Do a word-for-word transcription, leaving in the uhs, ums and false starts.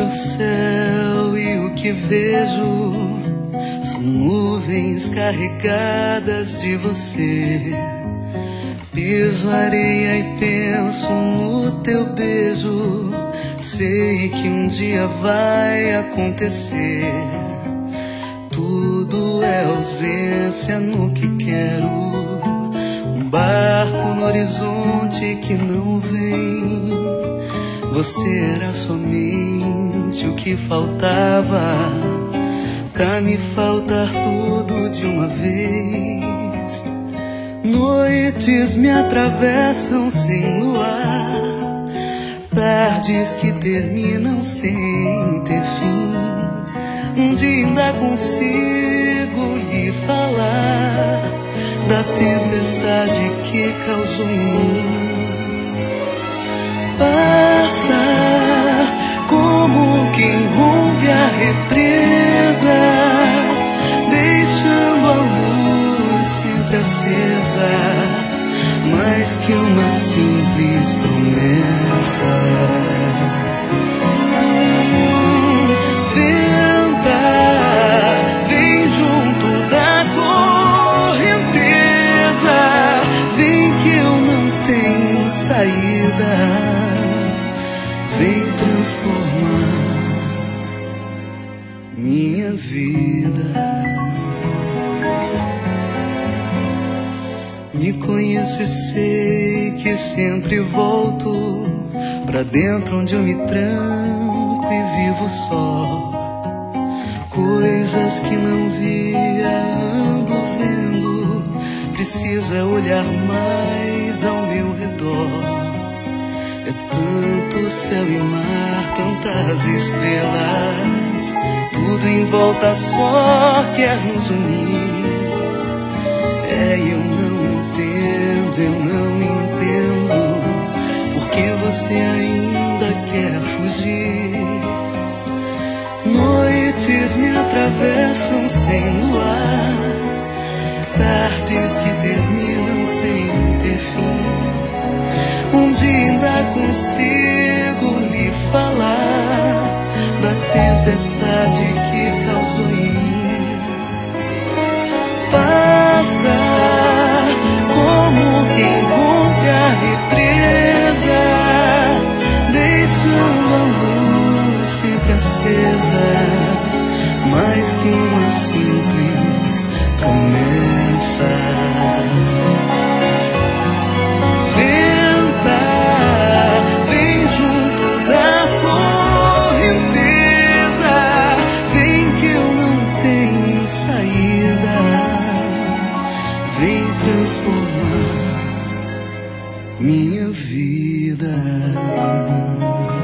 para o céu e o que vejo são nuvens carregadas de você. Piso areia e penso no teu beijo. Sei que um dia vai acontecer. Tudo é ausência no que quero. Um barco no horizonte que não vem. Você era somente o que faltava pra me faltar tudo de uma vez. Noites me atravessam sem luar, tardes que terminam sem ter fim. Um dia ainda consigo lhe falar da tempestade que causou em mim. Passa como quem rompe a represa, deixando a luz sempre acesa, mais que uma simples promessa. Hum, venta, vem junto da correnteza, vem que eu não tenho saída. Vem transformar minha vida. Me conheço e sei que sempre volto pra dentro onde eu me tranco e vivo só. Coisas que não via ando vendo. Preciso é olhar mais ao meu redor. É tanto céu e mar, tantas estrelas, tudo em volta só quer nos unir. É, eu não entendo, eu não entendo porque você ainda quer fugir. Noites me atravessam sem luar, tardes que terminam sem ter fim. Um dia ainda consigo lhe falar da tempestade que causou em mim. Passa como quem rompe a represa, deixando a luz sempre acesa, mais que uma simples promessa. Vem transformar minha vida.